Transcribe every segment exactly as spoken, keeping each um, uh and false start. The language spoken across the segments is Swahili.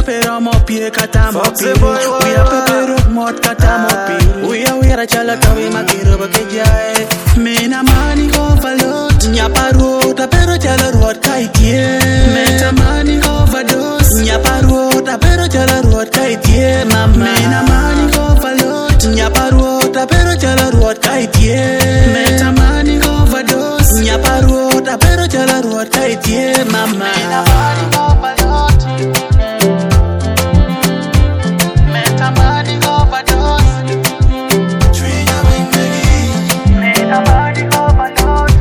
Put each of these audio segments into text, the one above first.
pero mo pie kata mo piri. We are pepero mot kata mo piri. We are we are chala tawi makiro bakejai. Mena mani overload. Nyaparo tapero chala ruot kaitie. Meta mani overdose. Nyaparo tapero chala ruot kaitie mama. Mena mani overload. Nyaparo tapero chala ruot kaitie. Meta mani overdose. Nyaparo tapero chala ruot kaitie mama. Mena mani overload. Meta mani overdose. Trina Wingegi. Meta mani overload.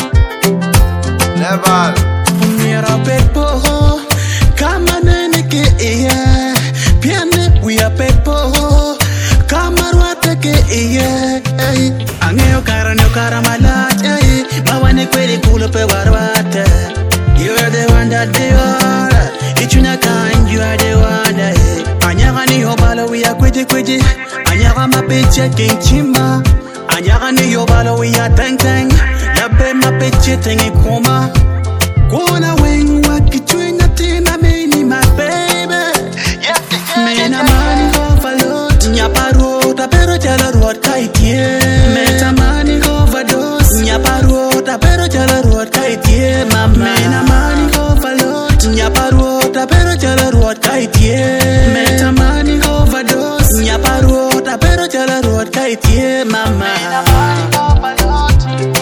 Level. Mira pepo, kama nene ke iya. Piane we are pepo, kama ruate ke iya. Angeo kara no kara malat, mawane kweli kulo pe warwate. You are the one that they are. Ichuna kind, you are the one that. Anyaga ni hobalo we are kwiji kwiji. Anyaga mapeche kinchima. Anyaga ni hobalo we are tang tang. Labe mapeche tengi koma. Kona wing wakitwina tina mini my baby. Mena mani overload. Nyaparo tapero chala ruot kaitie. Meta mani overdose. Nyaparo tapero chala ruot kaitie mama. Mena mani overload. Nyaparo tapero chala ruot kaitie. Meta mani overdose. Nyaparo tapero chala ruot kaitie mama. Mena mani overload.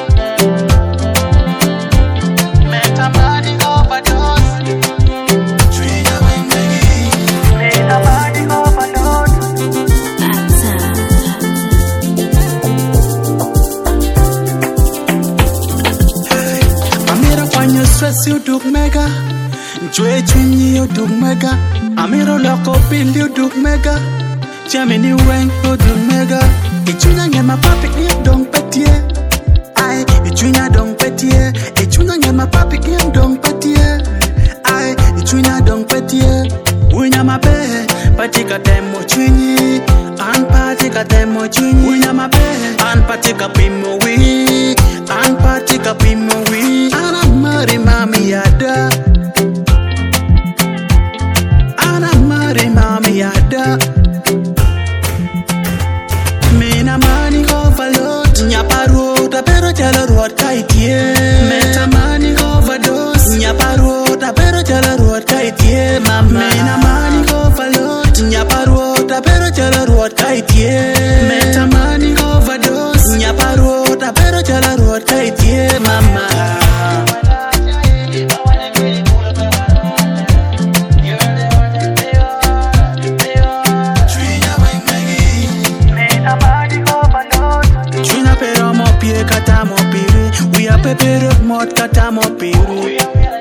Meta mani overdose. Trina Wingegi. Meta mani overload. Amira kwanyo stress you duk mega. Njwe chunyi you duk mega. Amiro loko pili you duk mega. Jamini weng you duk mega. Ichunya ngema papi you dong petie. Ay, ichunya dong petie. Ichunya ngema papi you dong petie. Ay, ichunya dong petie. Unya mabe, patika demo chunyi. An patika demo chunyi. Unya mabe, an patika pimo wi. An patika pimo wi. Ana mari mami yada. Ana mari mami yada. Mena mani overload. Nyaparo tapero chala ruot kaitie. Meta mani overdose. Nyaparo tapero chala ruot kaitie mama. Mena mani overload. Nyaparo tapero chala ruot kaitie. Meta mani overdose. Nyaparo tapero chala ruot kaitie mama. Trina pero mo pie kata mo piri. We are pepero mot kata mo piri.